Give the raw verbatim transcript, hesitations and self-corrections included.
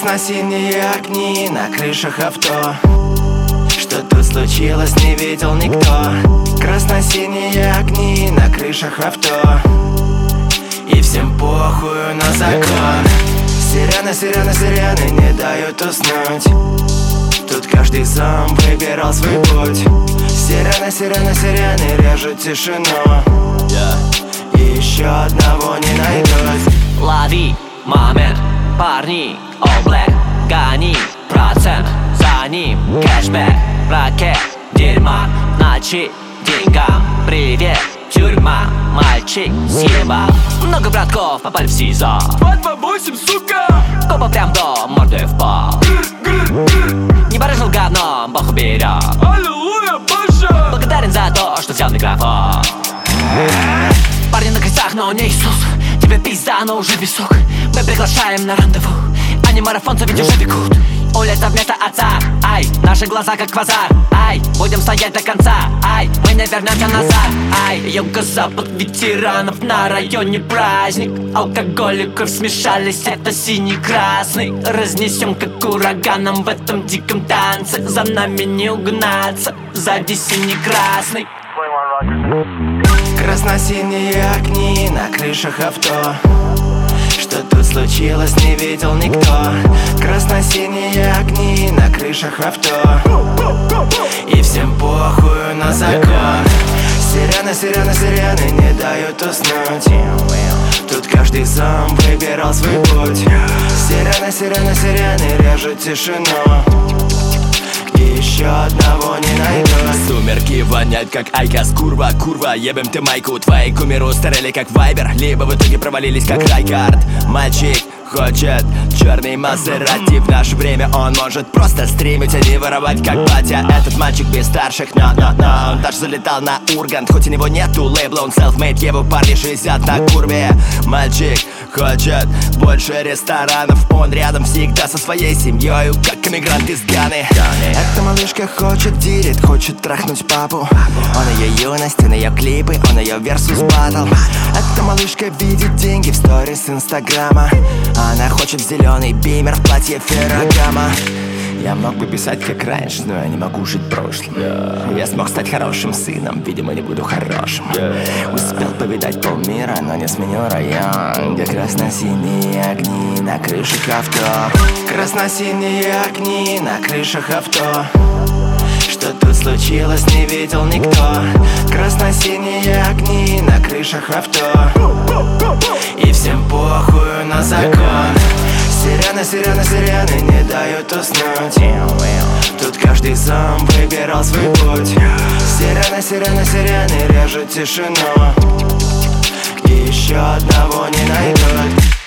Красно-синие огни на крышах авто. Что тут случилось, не видел никто. Красно-синие огни на крышах авто. И всем похую на закон. Сирены, сирены, сирены не дают уснуть. Тут каждый зомб выбирал свой путь. Сирены, сирены, сирены режут тишину. yeah. И еще одного не найдут. Лови момент, парни, all black. Гони процент, за ним кэшбэк. Ракет, дерьма, ночи, деньгам. Привет, тюрьма, мальчик съебал. Много братков попали в СИЗО. Два восемь, сука! Копа прям до морды в пол. Не барыжил говном, Бог уберет. Аллилуйя, Боже! Благодарен за то, что взял микрофон. Парни на крестах, но не Иисус. Тебе пизда, но уже висок. Мы приглашаем на рандеву. Они марафонцы ведь уже бегут. Улица вместо отца. Ай, наши глаза как квазар. Ай, будем стоять до конца. Ай, мы не вернемся назад. Ай, юго-запад ветеранов на районе праздник. Алкоголь и кровь смешались, это синий-красный. Разнесем как ураганом в этом диком танце. За нами не угнаться, сзади синий-красный. Красно-синие огни на крышах авто. Что тут случилось, не видел никто. Красно-синие огни на крышах авто. И всем похую на закон. Сирены, сирены, сирены не дают уснуть. Тут каждый зомб выбирал свой путь. Сирены, сирены, сирены режут тишину. И еще одного не найдут. Сумерки воняют как айкос. Курва, курва, ебем ты майку. Твои кумиру старели как вайбер. Либо в итоге провалились как райкард. Мальчик хочет черный Мазерати. В наше время он может просто стримить, а не воровать как батя. Этот мальчик без старших, но, но, но он даже залетал на Ургант. Хоть у него нету лейбла, он self-made. Его парни шестьдесят на курве. Мальчик хочет больше ресторанов. Он рядом всегда со своей семьей, как иммигрант из Ганы. Эта малышка хочет дирит, хочет трахнуть папу. Он ее юность, он ее клипы, он ее версус батл. Эта малышка видит деньги в сторис инстаграма. Она хочет зеленый бимер в платье Феррагама. Я мог бы писать как раньше, но я не могу жить прошлым. yeah. Я смог стать хорошим сыном, видимо, не буду хорошим. yeah. Успел повидать полмира, но не сменил район. Где красно-синие огни на крышах авто. Красно-синие огни на крышах авто. Что тут случилось, не видел никто. Красно-синие огни на крышах авто. И всем похую на закон. Сирены, сирены, сирены не дают уснуть. Тут каждый зомб выбирал свой путь. Сирены, сирены, сирены режут тишину. И еще одного не найдут.